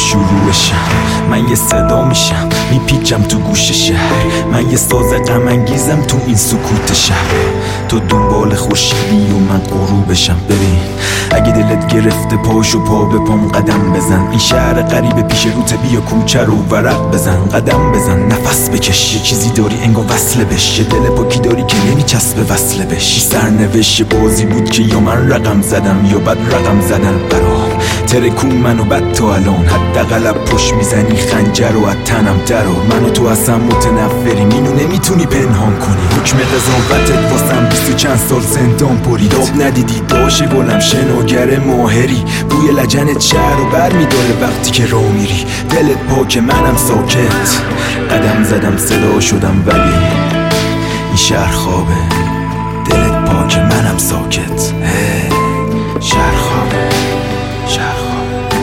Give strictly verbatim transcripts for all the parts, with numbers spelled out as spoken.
شروعشم. من یه صدا میشم میپیچم تو گوش شهر، من یه ساز غم انگیزم تو این سکوت شهر. تو دنبال خورشیدی و من غروبشم. ببین اگه دلت گرفته پاشو پا به پام قدم بزن. این شهر غریب پیش روت بیا کوچه رو ورق بزن. قدم بزن نفس بکش، یه چیزی داری انگار وصله بش. یه دل پاکی داری که نمیچسبه وصله بش. سرنوشت بازی بود که یا من رقم زدم یا بد رقم زدن برام. ترکون منو بد تا الان حداقل پشت میزنی خنجر و از تنم درار. منو تو اصلا متنفری مینو نمیتونی پنهان کنی. حکم قضاوتت واسم بیست و چند سال زندان برید. آب ندیدی داشی گلم شناگر ماهری. بوی لجنت شهر رو بر میداره وقتی که راه میری. دلت پاک منم ساکت، قدم زدم صدا شدم ولی این شهر خوابه. دلت پاک منم ساکت، هی شهر خوابه. شهر خوابه.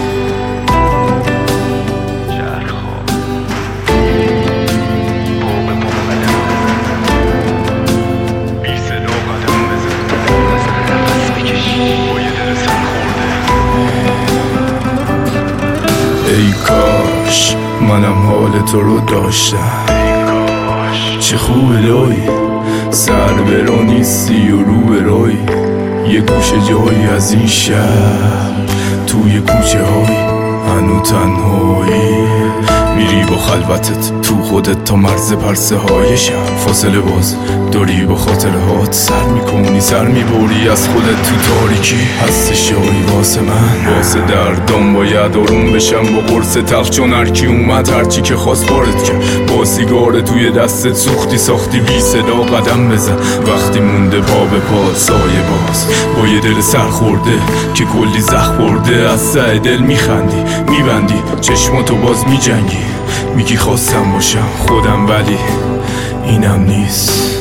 شهر خوابه. پا به پا قدم بزن، بی صدا قدم بزن. نفس بکش با یه دل سر خورده. ای کاش منم حال تو رو داشتم. چه خوب الهی سر برو نیستی و رو برای. یه گوشه جایی از این شهر توی کوچه های هنو تنهایی. میری با خلوتت تو خودت تا مرز پرسه های شهر. فاصله باز داری با خاطره هات سر میکنی سر میبری از خودت تو تاریکی. هست شایی واسه من واسه دردم باید آروم بشم با قرص تلخ. چون هرکی اومد هرچی که خواست وارد کرد. با سیگار توی دستت سوختی ساختی بی صدا قدم بزن. وقتی مونده پا به پا سایه باز با یه دل سر خورده که کلی زخم خورده. از سعی دل میخندی میبندی چشماتو باز میجنگی. میگی خواستم باشم خودم ولی اینم نیست.